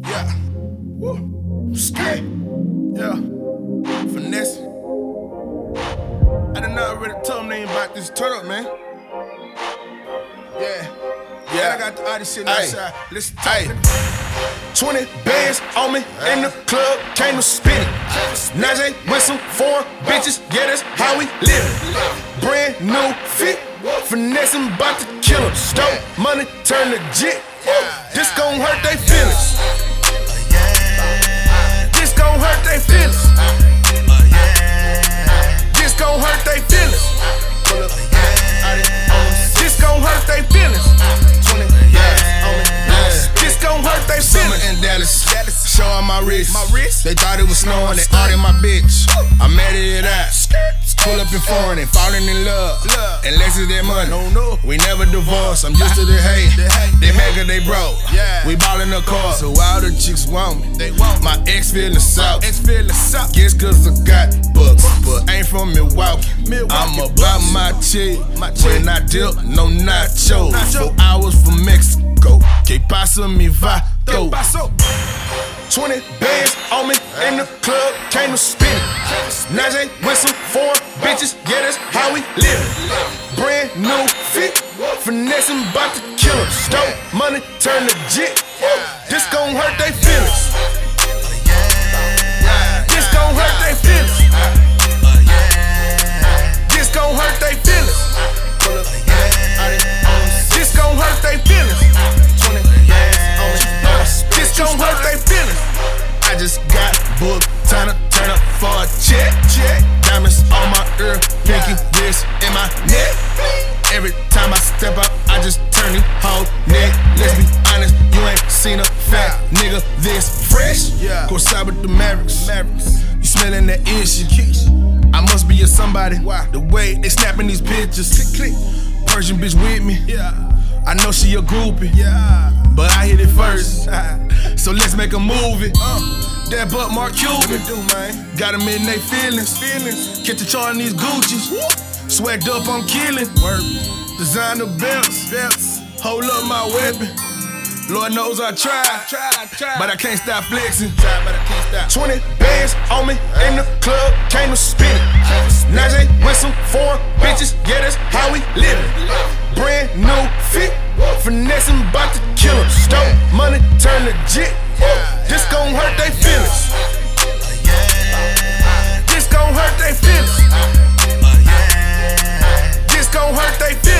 Yeah. Woo. Skate. Yeah. Finesse. I did not really tell them nothing about this turn up, man. Yeah. Yeah. I got the artist sitting outside. Listen to it. 20 bands on me in the club, came to spin it. Najee with some foreign bitches, yeah, that's how we live. Brand new fit, finessing, bout to kill 'em. Stole money, turn to jit. This gon' hurt they feelings. This gon' hurt they feelings. This gon' hurt they feelings. This gon' hurt they feelings. This gon' hurt they feelings. Summer in Dallas, show on my wrist. They thought it was snowing, they ordered my bitch. I met it out. Pull up in foreign and falling in love. And Lexus that money. We never divorced. I'm used to the hate. They make it, they broke. We ballin' the car. So all the chicks want me. My ex feelin' south. Guess cause I got bucks, but ain't from Milwaukee. I'm about my chick. When I dip, no nacho. 4 hours from Mexico. Que pasa mi vato. 20 bands on me in the club, came to spin it. Najee with some foreign bitches, yeah, that's how we live. Brand new fit, finessing, bout to kill 'em. Stole money, turn to jit. This gon' hurt they feelings. This gon' hurt they feelings. This gon' hurt they feelings. This gon' hurt they feelings. This gon' hurt they feelings. I just got booked, time to turn up for a check. Diamonds on my ear, pinky wrist in my neck. Every time I step out, I just turn the whole neck. Let's be honest, you ain't seen a fat nigga this fresh. Go side with the Mavericks. You smelling that issue. I must be a somebody. The way they snapping these pictures. Persian bitch with me. I know she a groupie, but I hit it first. So let's make a movie. That butt Mark Cuban, got them in they feelings. Catch the chart in these Gucci's. Swagged up, I'm killing. Designer belts. Hold up my weapon. Lord knows I tried, but I can't stop flexing. 20 bands on me in the club, came to spin it. Najee with some foreign bitches, yeah, that's how we live. Brand new fit, finessing, bout to kill 'em. Stole money, turn to jit. This gon' hurt they feelings. This gon' hurt they feelings. This gon' hurt they feelings.